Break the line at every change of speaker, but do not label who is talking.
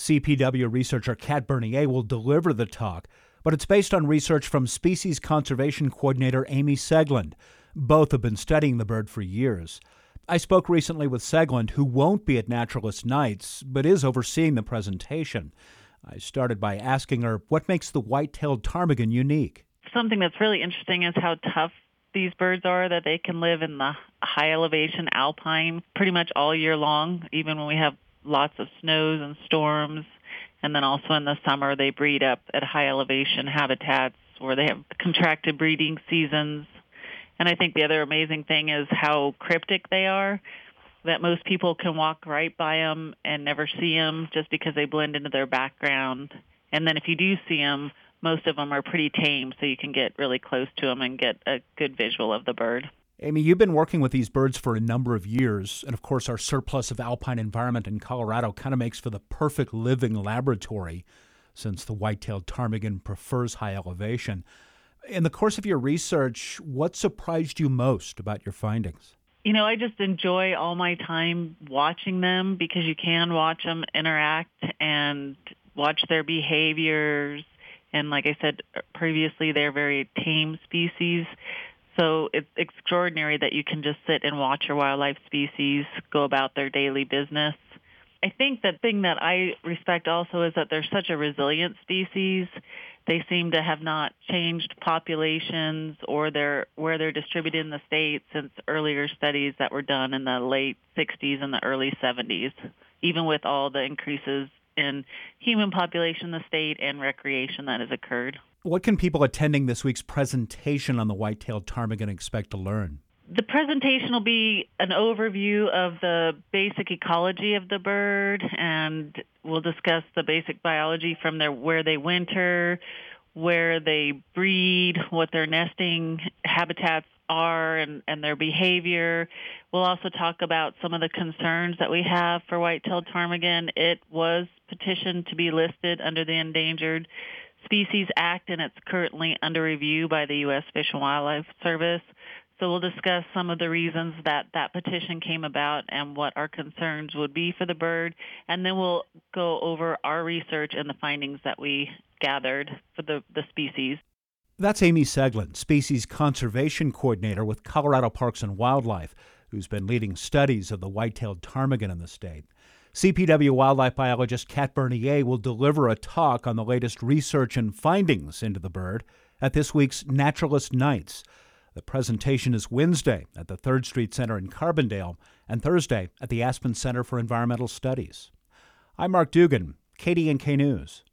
CPW researcher Kat Bernier will deliver the talk, but it's based on research from Species Conservation Coordinator Amy Segland. Both have been studying the bird for years. I spoke recently with Segland, who won't be at Naturalist Nights, but is overseeing the presentation. I started by asking her what makes the white-tailed ptarmigan unique.
Something that's really interesting is how tough these birds are, that they can live in the high elevation alpine pretty much all year long, even when we have lots of snows and storms. And then also in the summer, they breed up at high elevation habitats where they have contracted breeding seasons. And I think the other amazing thing is how cryptic they are, that most people can walk right by them and never see them just because they blend into their background. And then if you do see them, most of them are pretty tame, so you can get really close to them and get a good visual of the bird.
Amy, you've been working with these birds for a number of years, and of course our surplus of alpine environment in Colorado kind of makes for the perfect living laboratory, since the white-tailed ptarmigan prefers high elevation. In the course of your research, what surprised you most about your findings?
You know, I just enjoy all my time watching them because you can watch them interact and watch their behaviors. And like I said previously, they're very tame species. So it's extraordinary that you can just sit and watch your wildlife species go about their daily business. I think the thing that I respect also is that they're such a resilient species. They seem to have not changed populations or where they're distributed in the state since earlier studies that were done in the late 60s and the early 70s, even with all the increases in human population in the state and recreation that has occurred.
What can people attending this week's presentation on the white-tailed ptarmigan expect to learn?
The presentation will be an overview of the basic ecology of the bird, and we'll discuss the basic biology from where they winter, where they breed, what their nesting habitats are, and their behavior. We'll also talk about some of the concerns that we have for white-tailed ptarmigan. It was petitioned to be listed under the Endangered Species Act, and it's currently under review by the U.S. Fish and Wildlife Service. So we'll discuss some of the reasons that petition came about and what our concerns would be for the bird. And then we'll go over our research and the findings that we gathered for the species.
That's Amy Segland, Species Conservation Coordinator with Colorado Parks and Wildlife, who's been leading studies of the white-tailed ptarmigan in the state. CPW wildlife biologist Kat Bernier will deliver a talk on the latest research and findings into the bird at this week's Naturalist Nights. The presentation is Wednesday at the 3rd Street Center in Carbondale and Thursday at the Aspen Center for Environmental Studies. I'm Mark Dugan, KDNK News.